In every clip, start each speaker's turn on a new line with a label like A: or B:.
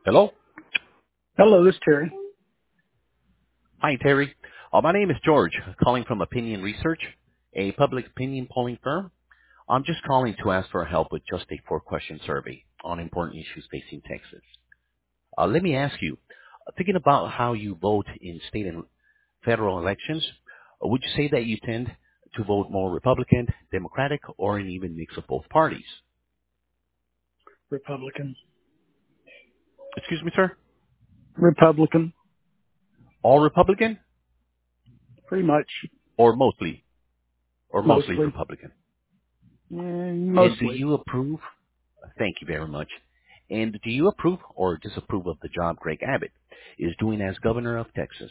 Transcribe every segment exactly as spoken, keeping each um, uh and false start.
A: Hello?
B: Hello, this is Terry.
A: Hi, Terry. Uh, my name is George, calling from Opinion Research, a public opinion polling firm. I'm just calling to ask for help with just a four-question survey on important issues facing Texas. Uh, let me ask you, uh, thinking about how you vote in state and federal elections, uh, would you say that you tend to vote more Republican, Democratic, or an even mix of both parties?
B: Republican.
A: Excuse me, sir?
B: Republican,
A: All Republican,
B: pretty much.
A: or mostly, or mostly
B: Mostly.
A: Republican?
B: Yeah,
A: And do
B: mostly.
A: you approve? Thank you very much. And do you approve or disapprove of the job Greg Abbott is doing as governor of Texas?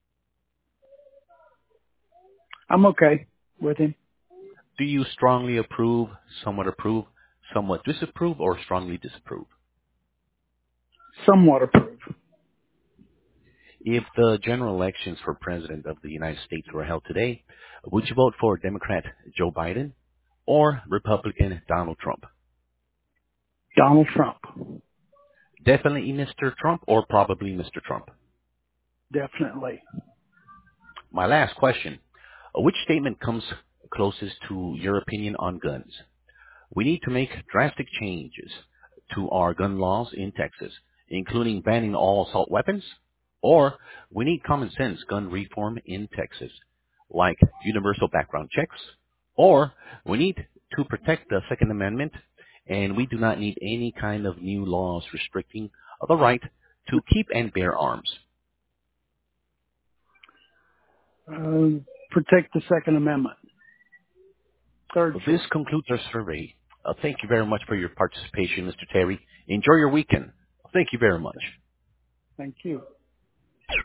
B: I'm okay with him.
A: Do you strongly approve, somewhat approve, somewhat disapprove, or strongly disapprove?
B: Somewhat approve.
A: If the general elections for president of the United States were held today, would you vote for Democrat Joe Biden or Republican Donald Trump?
B: Donald Trump.
A: Definitely mister Trump or probably mister Trump?
B: Definitely.
A: My last question. Which statement comes closest to your opinion on guns? We need to make drastic changes to our gun laws in Texas, including banning all assault weapons, or we need common sense gun reform in Texas, like universal background checks, or we need to protect the Second Amendment, and we do not need any kind of new laws restricting the right to keep and bear arms.
B: Uh, protect the Second Amendment. Third
A: This
B: choice.
A: concludes our survey. Uh, thank you very much for your participation, mister Terry. Enjoy your weekend. Thank you very much.
B: Thank you.